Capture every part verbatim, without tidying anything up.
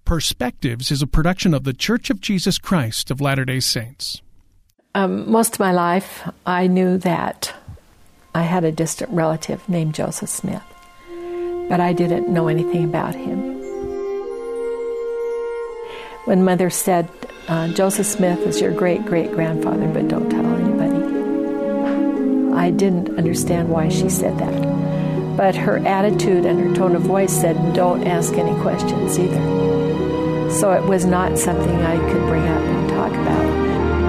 Perspectives is a production of the Church of Jesus Christ of Latter-day Saints. Um, most of my life, I knew that I had a distant relative named Joseph Smith, but I didn't know anything about him. When Mother said, uh, Joseph Smith is your great-great-grandfather, but don't tell anybody, I didn't understand why she said that. But her attitude and her tone of voice said, don't ask any questions either. So it was not something I could bring up and talk about.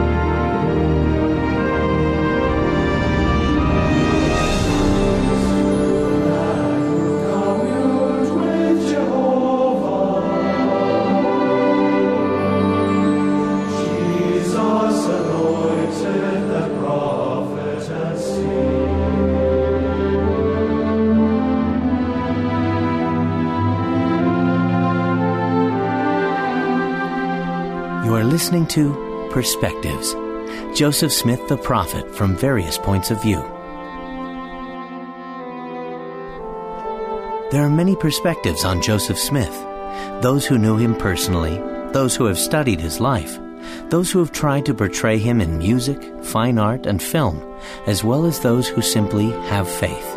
Listening to Perspectives, Joseph Smith the Prophet from various points of view. There are many perspectives on Joseph Smith, those who knew him personally, those who have studied his life, those who have tried to portray him in music, fine art, and film, as well as those who simply have faith.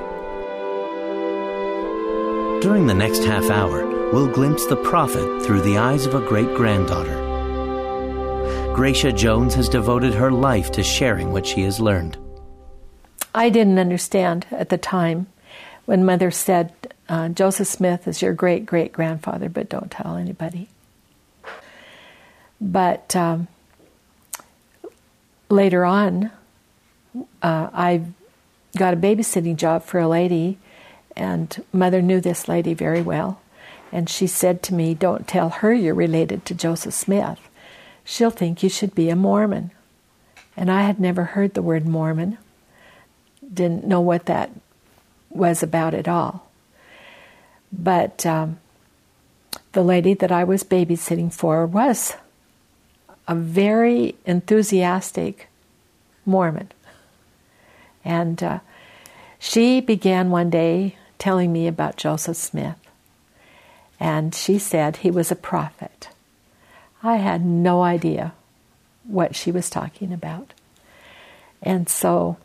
During the next half hour, we'll glimpse the prophet through the eyes of a great-granddaughter. Gracia Jones has devoted her life to sharing what she has learned. I didn't understand at the time when Mother said, uh, Joseph Smith is your great-great-grandfather, but don't tell anybody. But um, later on, uh, I got a babysitting job for a lady, and Mother knew this lady very well. And she said to me, don't tell her you're related to Joseph Smith. She'll think you should be a Mormon. And I had never heard the word Mormon. Didn't know what that was about at all. But um, the lady that I was babysitting for was a very enthusiastic Mormon. And uh, she began one day telling me about Joseph Smith. And she said he was a prophet. I had no idea what she was talking about. And so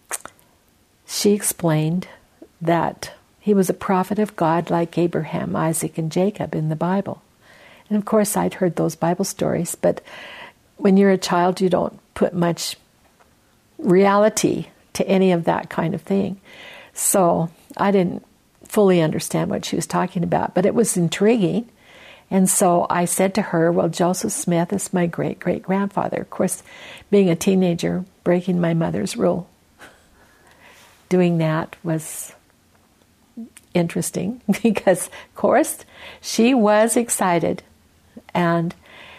she explained that he was a prophet of God like Abraham, Isaac, and Jacob in the Bible. And of course I'd heard those Bible stories, but when you're a child you don't put much reality to any of that kind of thing. So I didn't fully understand what she was talking about, but it was intriguing. And so I said to her, well, Joseph Smith is my great-great-grandfather. Of course, being a teenager, breaking my mother's rule, doing that was interesting because, of course, she was excited. And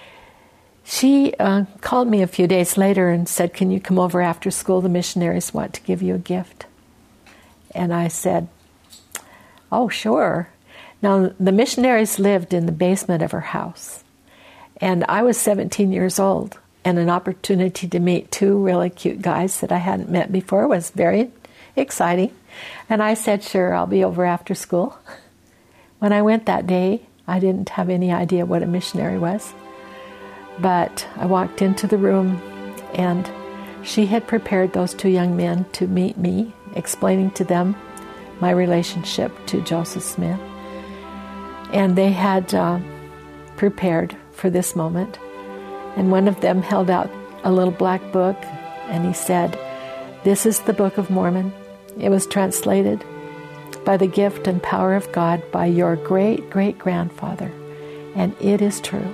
she uh, called me a few days later and said, can you come over after school? The missionaries want to give you a gift. And I said, oh, sure. Now, the missionaries lived in the basement of her house, and I was seventeen years old, and an opportunity to meet two really cute guys that I hadn't met before was very exciting. And I said, sure, I'll be over after school. When I went that day, I didn't have any idea what a missionary was, but I walked into the room, and she had prepared those two young men to meet me, explaining to them my relationship to Joseph Smith. And they had uh, prepared for this moment. And one of them held out a little black book, and he said, this is the Book of Mormon. It was translated by the gift and power of God by your great-great-grandfather, and it is true.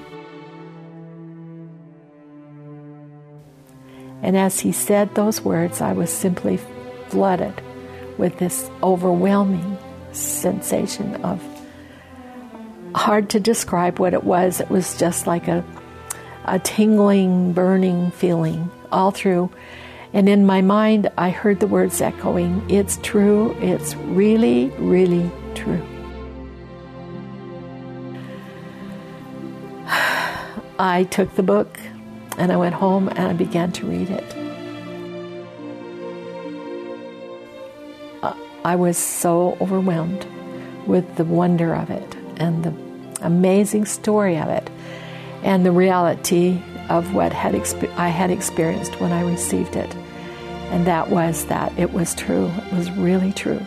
And as he said those words, I was simply flooded with this overwhelming sensation of, hard to describe what it was. It was just like a, a tingling, burning feeling all through. And in my mind, I heard the words echoing, it's true, it's really, really true. I took the book and I went home and I began to read it. I was so overwhelmed with the wonder of it and the amazing story of it and the reality of what had exp- I had experienced when I received it. And that was that it was true. It was really true.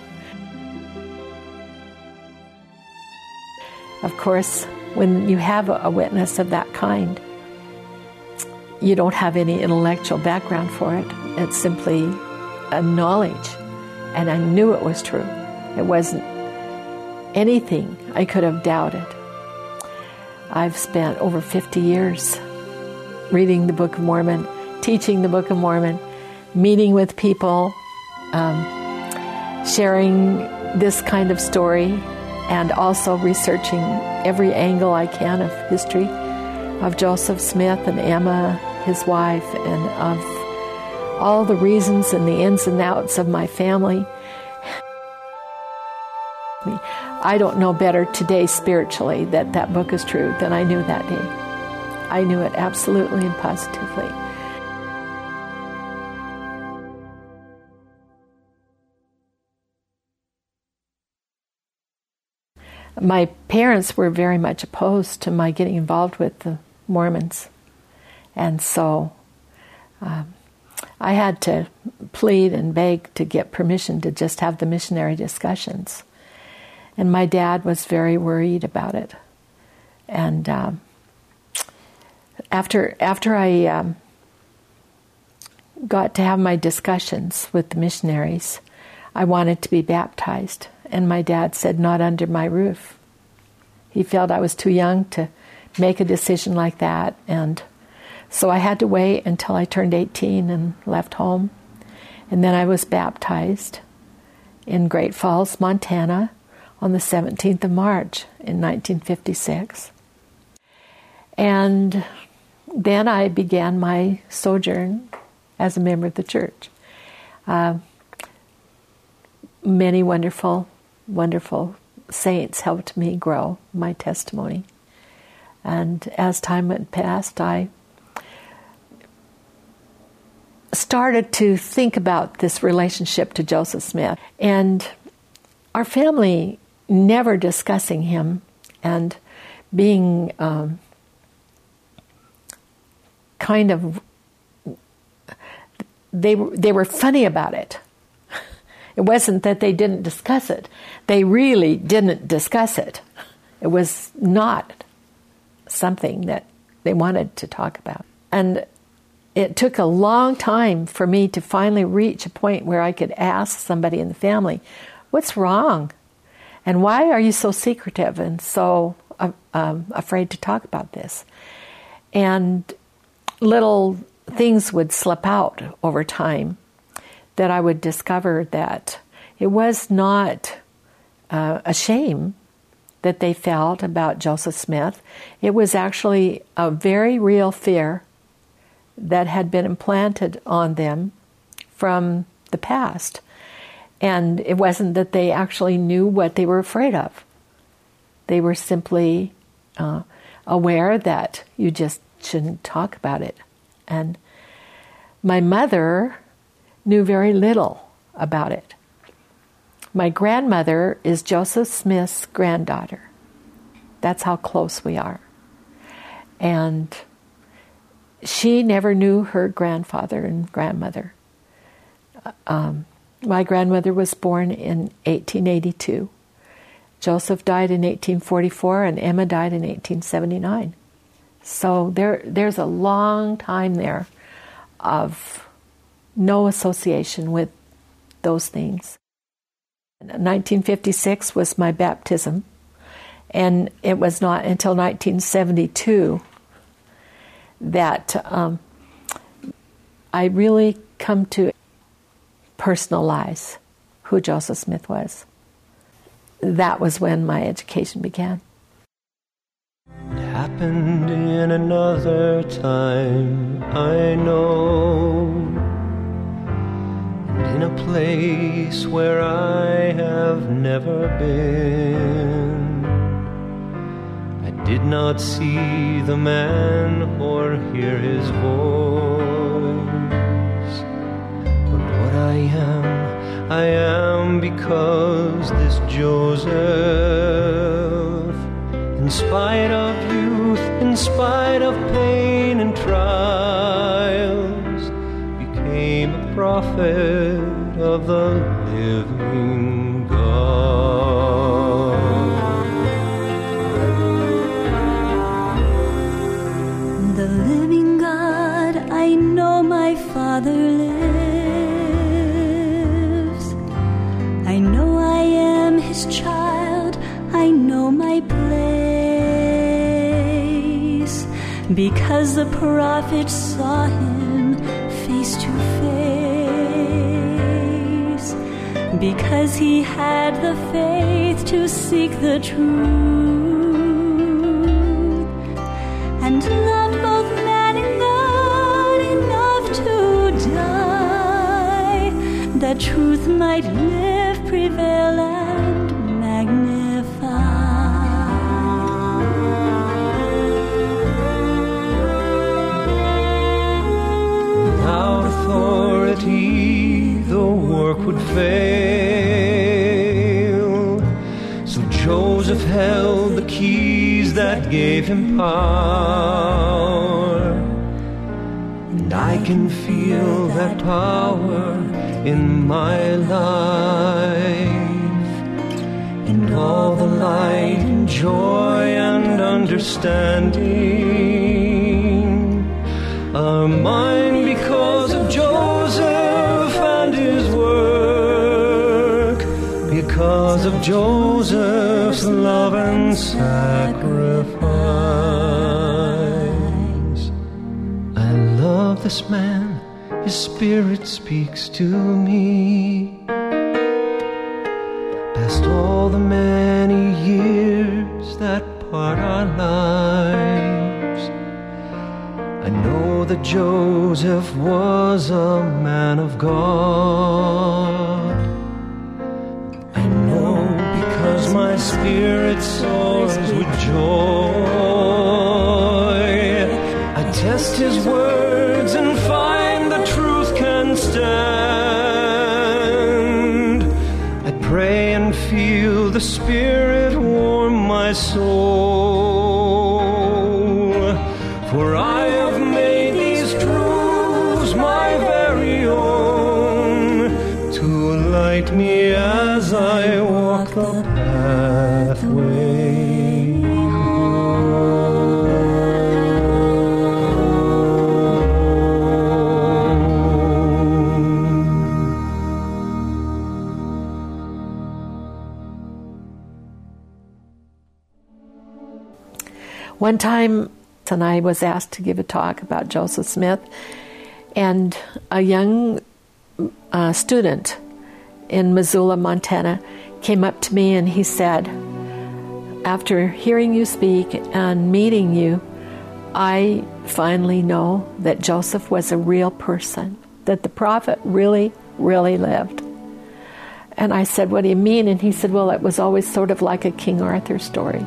Of course, when you have a witness of that kind, you don't have any intellectual background for it. It's simply a knowledge. And I knew it was true. It wasn't anything I could have doubted. I've spent over fifty years reading the Book of Mormon, teaching the Book of Mormon, meeting with people, um, sharing this kind of story, and also researching every angle I can of history of Joseph Smith and Emma, his wife, and of all the reasons and the ins and outs of my family. I don't know better today spiritually that that book is true than I knew that day. I knew it absolutely and positively. My parents were very much opposed to my getting involved with the Mormons. And so um, I had to plead and beg to get permission to just have the missionary discussions. And my dad was very worried about it. And um, after after I um, got to have my discussions with the missionaries, I wanted to be baptized. And my dad said, not under my roof. He felt I was too young to make a decision like that. And so I had to wait until I turned eighteen and left home. And then I was baptized in Great Falls, Montana, on the seventeenth of March in nineteen fifty-six. And then I began my sojourn as a member of the church. Uh, many wonderful, wonderful saints helped me grow my testimony. And as time went past, I started to think about this relationship to Joseph Smith. And our family never discussing him and being um, kind of, they, they were funny about it. It wasn't that they didn't discuss it. They really didn't discuss it. It was not something that they wanted to talk about. And it took a long time for me to finally reach a point where I could ask somebody in the family, what's wrong? And why are you so secretive and so uh, um, afraid to talk about this? And little things would slip out over time that I would discover that it was not uh, a shame that they felt about Joseph Smith. It was actually a very real fear that had been implanted on them from the past. And it wasn't that they actually knew what they were afraid of. They were simply uh, aware that you just shouldn't talk about it. And my mother knew very little about it. My grandmother is Joseph Smith's granddaughter. That's how close we are. And she never knew her grandfather and grandmother. Um, my grandmother was born in eighteen eighty-two. Joseph died in eighteen forty-four, and Emma died in eighteen seventy-nine. So there, there's a long time there of no association with those things. nineteen fifty-six was my baptism, and it was not until nineteen seventy-two that um, I really come to personalize who Joseph Smith was. That was when my education began. It happened in another time, I know, and in a place where I have never been. I did not see the man or hear his voice, but what I am, I am because this Joseph In spite of youth, in spite of pain and trials, became a prophet of the living God. The living God, I know my Father lives. I know I am His child, I know my place, because the prophet saw Him face to face, because he had the faith to seek the truth, and loved both man and God enough to die, that truth might live, prevail, and magnify. Without authority, the work would fail. So Joseph held the keys that gave him power. And I can feel that power in my life, and all the light and joy and understanding are mine because of Joseph and his work, because of Joseph's love and sacrifice. I love this man, his spirit speaks to me. Past all the many years that part our lives, I know that Joseph was a man of God. I know because my spirit soars with joy. I test his words and find the truth can stand. I pray and feel the Spirit warm my soul, for I have made these truths my very own, to light me as I walk the pathway home. One time, and I was asked to give a talk about Joseph Smith, and a young uh, student in Missoula, Montana, came up to me and he said, after hearing you speak and meeting you, I finally know that Joseph was a real person, that the prophet really, really lived. And I said, what do you mean? And he said, well, it was always sort of like a King Arthur story.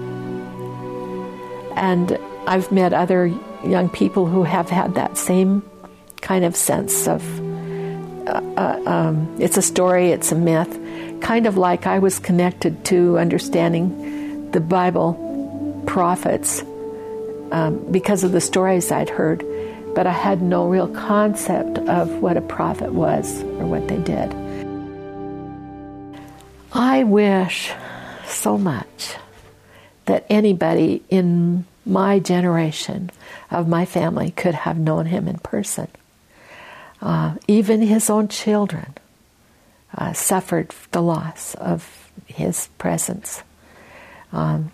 And I've met other young people who have had that same kind of sense of, uh, uh, um, it's a story, it's a myth, kind of like I was connected to understanding the Bible prophets um, because of the stories I'd heard, but I had no real concept of what a prophet was or what they did. I wish so much that anybody in my generation of my family could have known him in person. Uh, even his own children uh, suffered the loss of his presence. Um,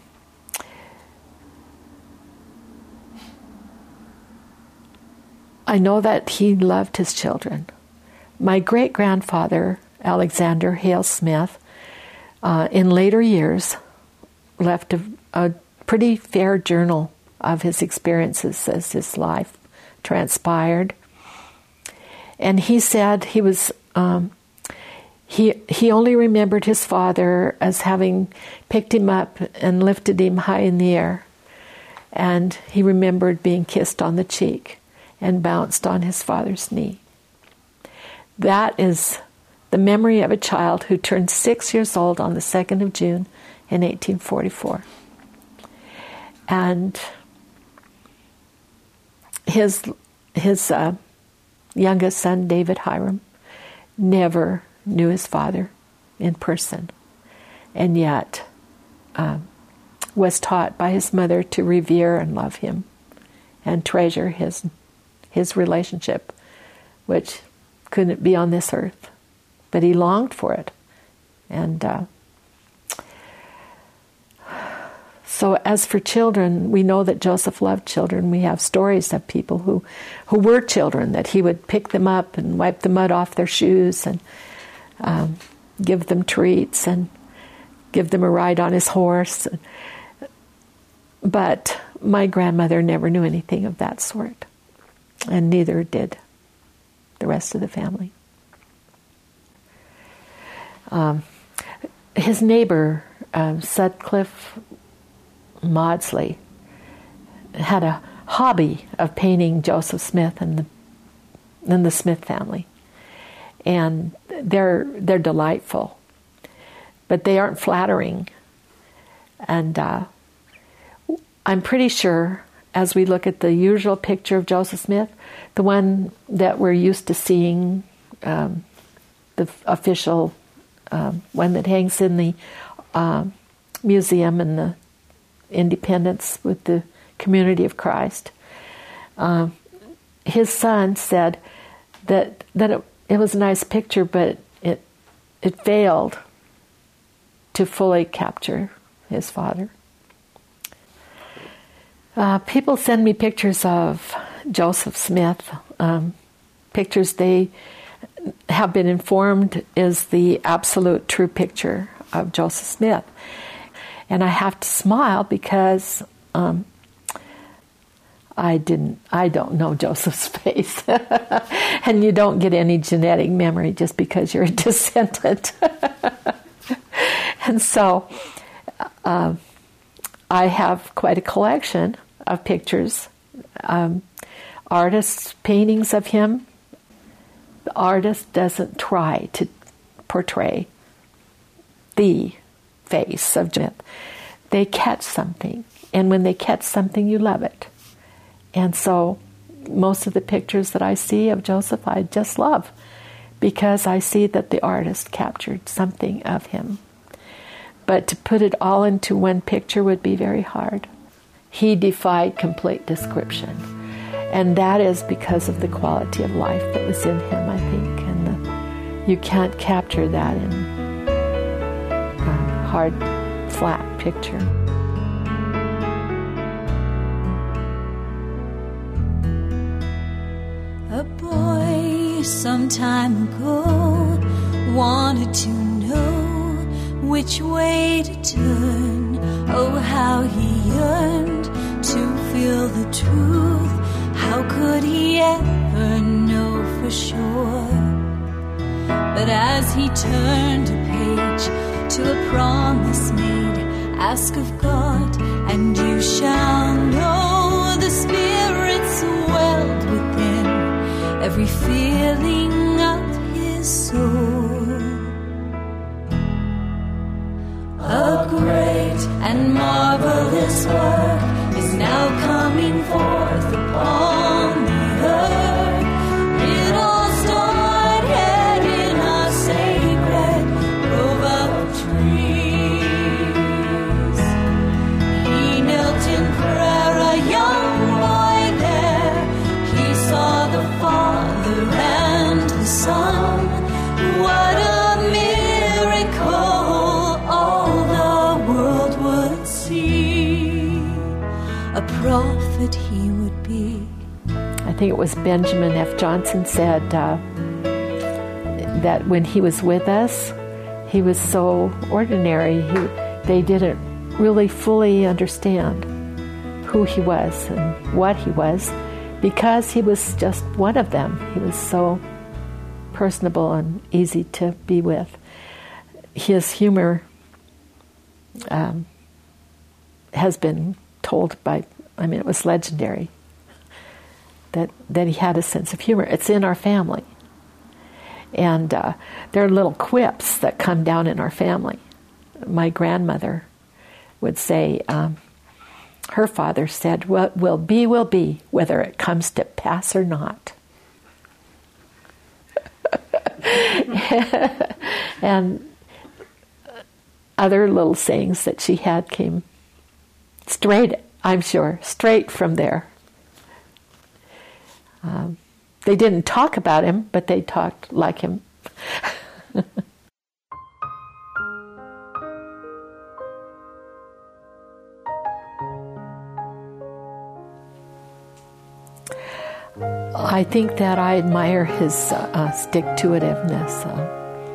I know that he loved his children. My great-grandfather, Alexander Hale Smith, uh, in later years left a, a pretty fair journal of his experiences as his life transpired. And he said he was um, he he only remembered his father as having picked him up and lifted him high in the air, and he remembered being kissed on the cheek and bounced on his father's knee. That is the memory of a child who turned six years old on the second of June in eighteen forty-four. And his his uh, youngest son, David Hiram, never knew his father in person, and yet uh, was taught by his mother to revere and love him and treasure his his relationship, which couldn't be on this earth, but he longed for it. And uh, so as for children, we know that Joseph loved children. We have stories of people who, who were children, that he would pick them up and wipe the mud off their shoes and um, give them treats and give them a ride on his horse. But my grandmother never knew anything of that sort, and neither did the rest of the family. Um, his neighbor, uh, Sutcliffe Maudsley, had a hobby of painting Joseph Smith and the and the Smith family, and they're they're delightful, but they aren't flattering. And uh, I'm pretty sure, as we look at the usual picture of Joseph Smith, the one that we're used to seeing, um, the official um, one that hangs in the uh, museum in the Independence with the Community of Christ, uh, his son said that that it, it was a nice picture, but it it failed to fully capture his father. Uh, people send me pictures of Joseph Smith, um, pictures they have been informed is the absolute true picture of Joseph Smith. And I have to smile because um, I didn't, I don't know Joseph's face. And you don't get any genetic memory just because you're a descendant. And so uh, I have quite a collection of pictures, um, artists' paintings of him. The artist doesn't try to portray the face of Smith. They catch something, and when they catch something, you love it. And so most of the pictures that I see of Joseph, I just love, because I see that the artist captured something of him. But to put it all into one picture would be very hard. He defied complete description. And that is because of the quality of life that was in him, I think. And the, you can't capture that in a hard, flat picture. A boy some time ago wanted to know which way to turn. Oh, how he yearned to feel the truth. How could he ever know for sure? But as he turned a page to a promise made, ask of God, and you shall know. The Spirit swelled within every feeling of his soul. A great and marvelous work is now coming forth upon the earth. It all started in a sacred grove of trees. He knelt in prayer, a young boy there. He saw the Father and the Son. What a miracle! A prophet he would be. I think it was Benjamin F. Johnson said uh, that when he was with us, he was so ordinary. He, they didn't really fully understand who he was and what he was, because he was just one of them. He was so personable and easy to be with. His humor um, has been told by, I mean, it was legendary that that he had a sense of humor. It's in our family. And uh, there are little quips that come down in our family. My grandmother would say, um, her father said, "What will be, will be, whether it comes to pass or not." And other little sayings that she had came straight, I'm sure, straight from there. Um, they didn't talk about him, but they talked like him. I think that I admire his uh, uh, stick-to-itiveness. Uh,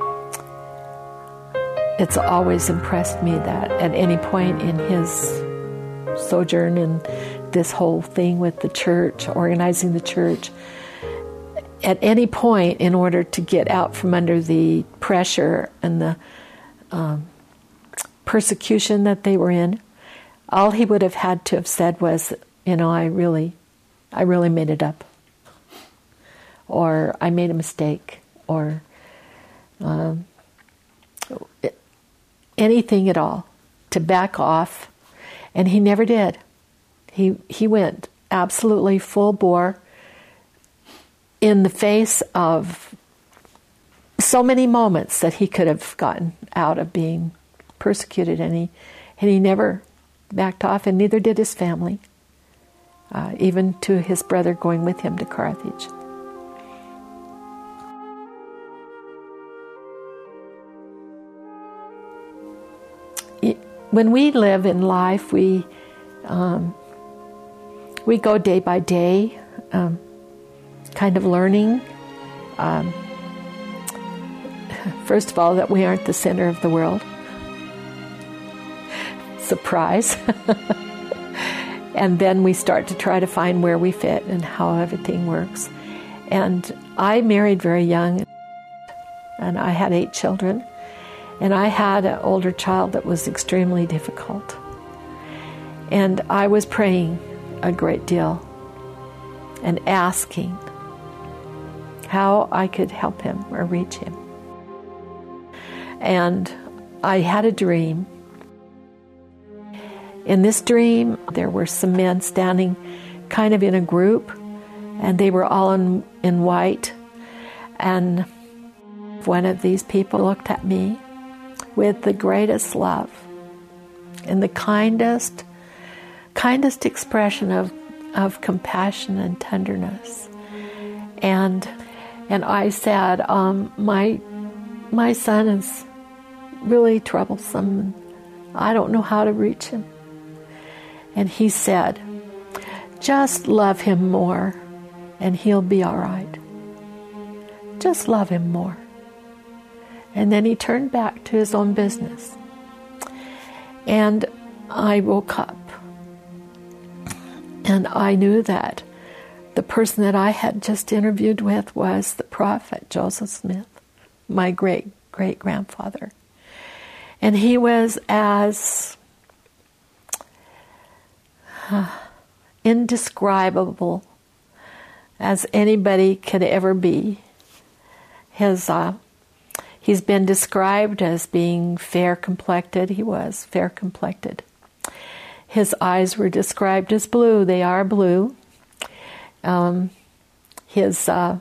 it's always impressed me that at any point in his sojourn in this whole thing with the church, organizing the church, at any point in order to get out from under the pressure and the um, persecution that they were in, all he would have had to have said was, you know, I really, I really made it up. Or I made a mistake, or um, anything at all, to back off, and he never did. He he went absolutely full bore in the face of so many moments that he could have gotten out of being persecuted, and he and he never backed off, and neither did his family, uh, even to his brother going with him to Carthage. When we live in life, we um, we go day by day, um, kind of learning. Um, first of all, that we aren't the center of the world. Surprise. And then we start to try to find where we fit and how everything works. And I married very young, and I had eight children. And I had an older child that was extremely difficult. And I was praying a great deal and asking how I could help him or reach him. And I had a dream. In this dream, there were some men standing kind of in a group, and they were all in, in white. And one of these people looked at me with the greatest love and the kindest, kindest expression of, of compassion and tenderness. And and I said, um, my my son is really troublesome, and I don't know how to reach him. And he said, just love him more and he'll be all right. Just love him more. And then he turned back to his own business. And I woke up. And I knew that the person that I had just interviewed with was the prophet Joseph Smith, my great-great-grandfather. And he was as uh, indescribable as anybody could ever be. His... Uh, He's been described as being fair-complected. He was fair-complected. His eyes were described as blue. They are blue. Um, his uh,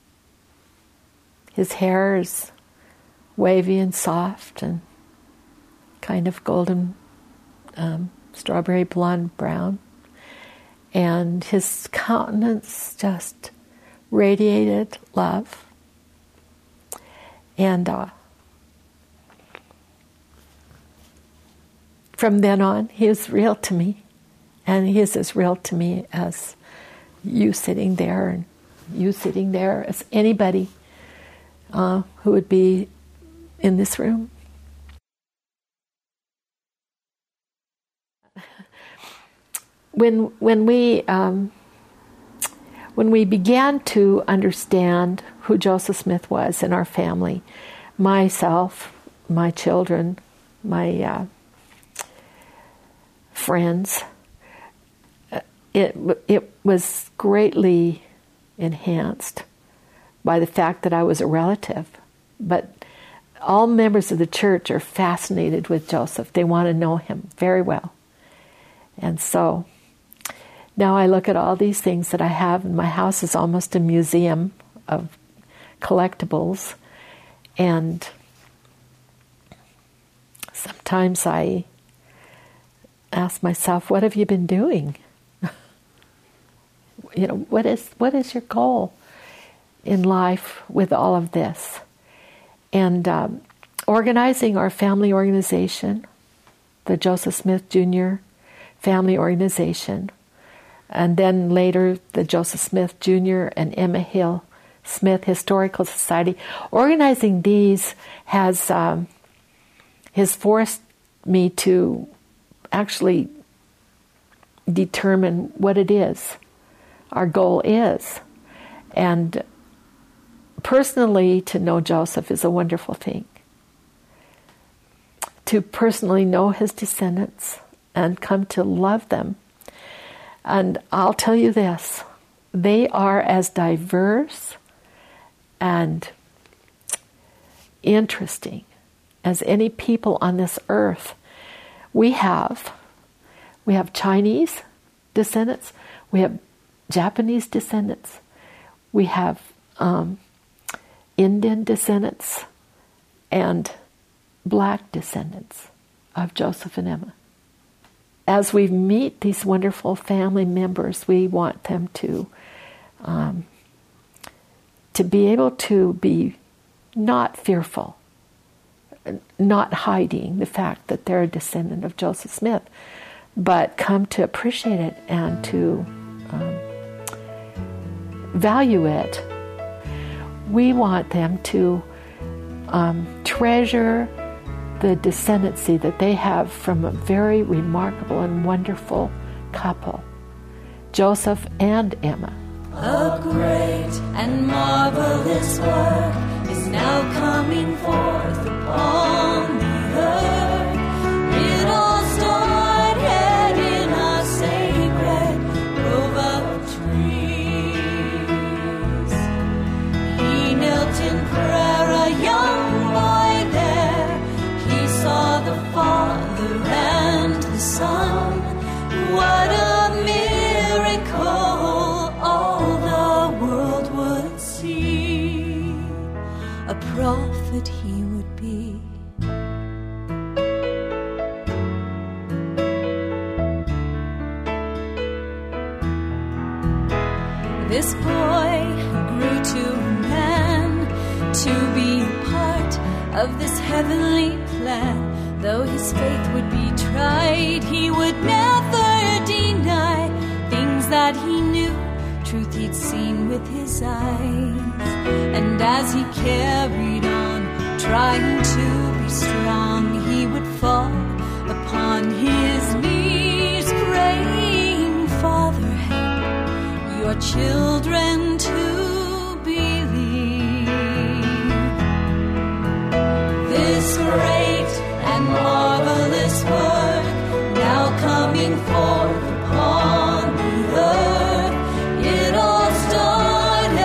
his hair is wavy and soft and kind of golden, um, strawberry blonde brown. And his countenance just radiated love. And uh, from then on, he was real to me. And he is as real to me as you sitting there, and you sitting there, as anybody uh, who would be in this room. When when we um, when we began to understand who Joseph Smith was in our family, myself, my children, my uh, friends, it it was greatly enhanced by the fact that I was a relative. But all members of the church are fascinated with Joseph. They want to know him very well. And so now I look at all these things that I have, and my house is almost a museum of collectibles. And sometimes I ask myself, what have you been doing? You know, what is what is your goal in life with all of this? And um, organizing our family organization, the Joseph Smith Junior Family Organization, and then later the Joseph Smith Junior and Emma Hill Smith Historical Society. Organizing these has um, has forced me to actually determine what it is our goal is. And personally, to know Joseph is a wonderful thing. To personally know his descendants and come to love them. And I'll tell you this, they are as diverse and interesting as any people on this earth. We have, we have Chinese descendants, we have Japanese descendants, we have um, Indian descendants, and black descendants of Joseph and Emma. As we meet these wonderful family members, we want them to um, to be able to be not fearful, not hiding the fact that they're a descendant of Joseph Smith, but come to appreciate it and to um, value it. We want them to um, treasure the descendancy that they have from a very remarkable and wonderful couple, Joseph and Emma. A great and marvelous work is now coming forth upon the earth. It all started in a sacred grove of trees. He knelt in prayer, a young boy there. He saw the Father and the Son. What a miracle! A prophet he would be. This boy grew to a man, to be a part of this heavenly plan. Though his faith would be tried, he would never deny things that he knew, truth he'd seen with his eyes. And as he carried on, trying to be strong, he would fall upon his knees, praying, Father, help your children to believe. This great and marvelous work now coming forth upon the earth, it all started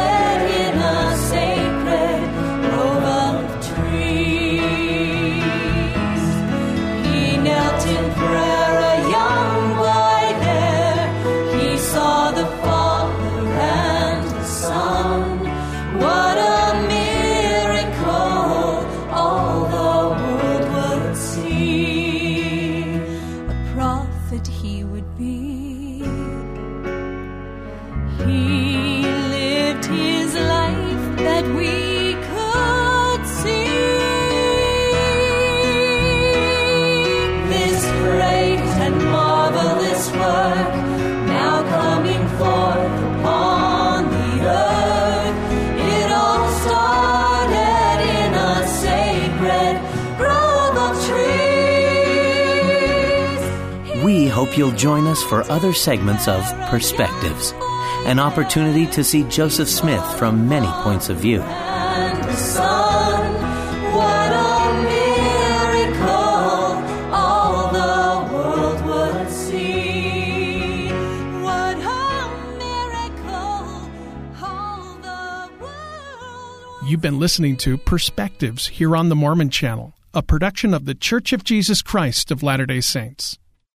hope you'll join us for other segments of Perspectives, an opportunity to see Joseph Smith from many points of view. And the Son, what a miracle all the world would see. What a miracle all the world would see. You've been listening to Perspectives here on the Mormon Channel, a production of the Church of Jesus Christ of Latter-day Saints.